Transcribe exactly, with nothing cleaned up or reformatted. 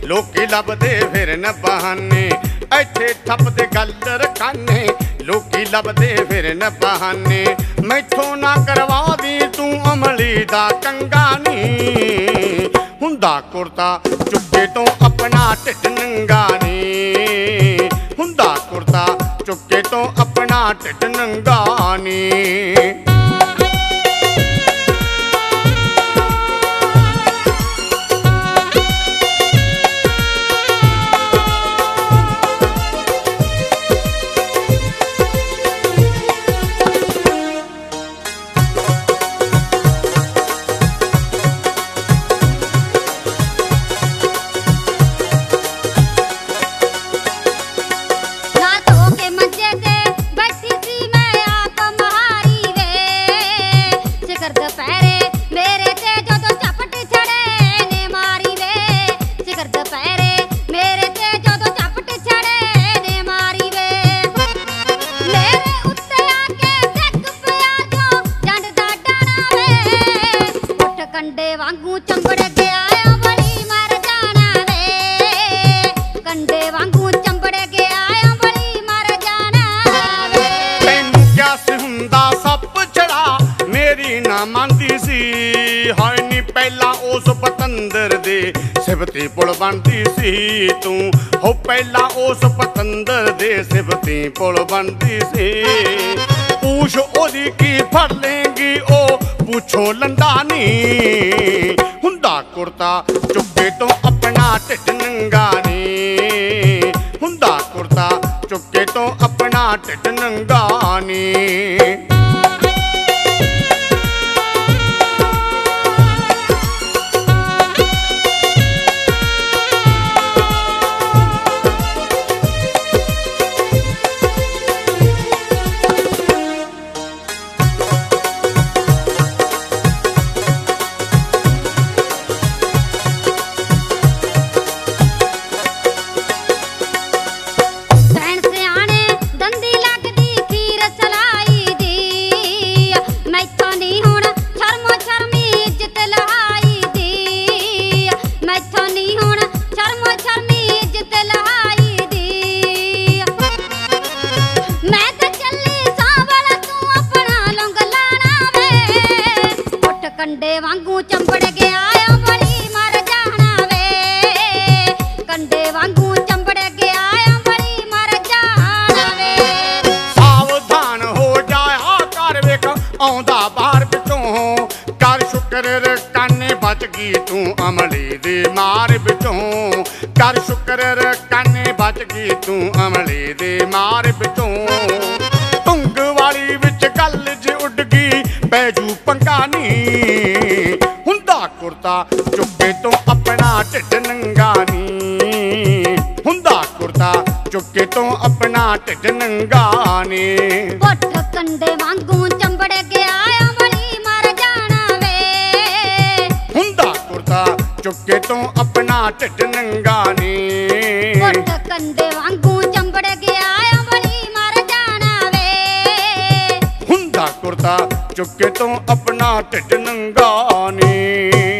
लोकी लभदे फिरन बहाने, इत्थे ठप्पदे गल रखाने, लोकी लभदे फिरन बहाने। मैथों ना करवा दी तू अमली दा कंगा नी, हुंदा कुर्ता चुक्के तो अपना ढिड नंगा नी, हुंदा कुर्ता चुक्के तो अपना ढिड नंगा नी। पहला उस पतंदर दे सिफती पुल बनती सी तू, हो पहला उस पतंदर दे सिफती पुल बनती सी। पूछ ओदी की फड़ लेंगी ओ पूछो लंडा नी, हुंदा कुर्ता चुक्के तो अपना ढिड नंगा नी, हुंदा कुर्ता चुक्के तो अपना ढिड नंगा नी। कंडे वांगू चंबड़ गया बड़ी मर जाना वे, कंडे वांगू चंबड़ गया बड़ी मर जाना वे। सावधान हो जाया कर वेख आउंदा बाहर विचों, कर शुक्र काने बच गई तू अमली दे मार विचों, कर शुक्र काने बच गई तू अमली दे मार विचों। तुंग वाली विच गल जे उड़ गई बैजू पंगा नी, हुंदा कुर्ता चुक्के तो अपना ढिड नंगा नी, हुंदा कुर्ता चुक्के तो अपना ढिड नंगा नी। पुट कंडे वांगू चंबड़ गया बड़ी मर जाना वे, हुंदा कुर्ता चुक्के तो अपना ढिड नंगा नी। पुट कंडे वांगू चंबड़ गया बड़ी मर जाना वे, हुंदा कुर्ता चुक्के तो अपना ढिड नंगा नी।